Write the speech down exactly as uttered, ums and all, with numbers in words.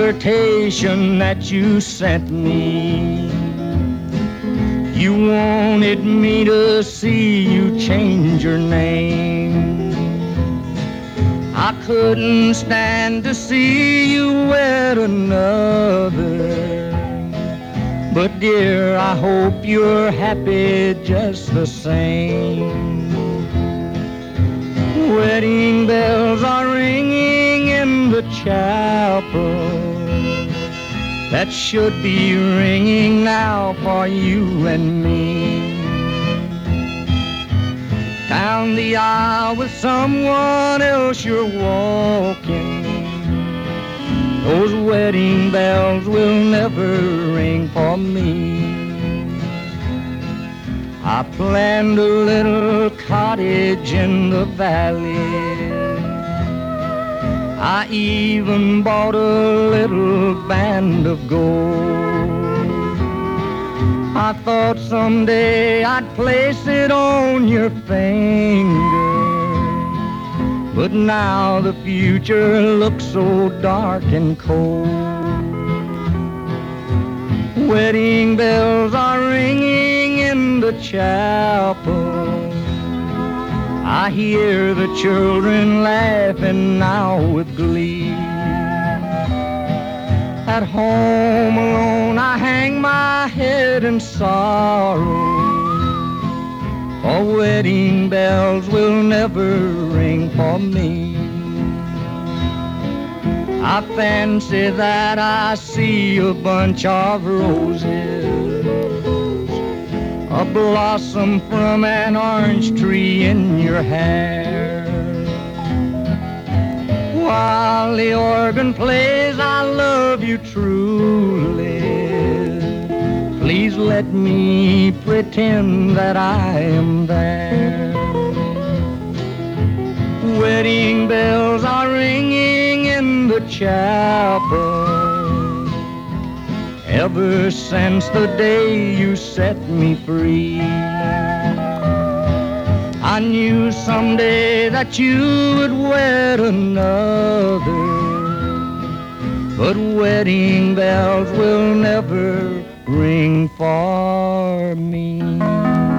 invitation that you sent me. You wanted me to see you change your name. I couldn't stand to see you wed another. But dear, I hope you're happy just the same. Wedding bells are ringing in the chapel. That should be ringing now for you and me. Down the aisle with someone else you're walking. Those wedding bells will never ring for me. I planned a little cottage in the valley. I even bought a little band of gold. I thought someday I'd place it on your finger. But now the future looks so dark and cold. Wedding bells are ringing in the chapel. I hear the children laughing now with glee. At home alone I hang my head in sorrow. For wedding bells will never ring for me. I fancy that I see a bunch of roses, a blossom from an orange tree in your hair. While the organ plays, I love you truly. Please let me pretend that I am there. Wedding bells are ringing in the chapel. Ever since the day you set me free, I knew someday that you would wed another. But wedding bells will never ring for me.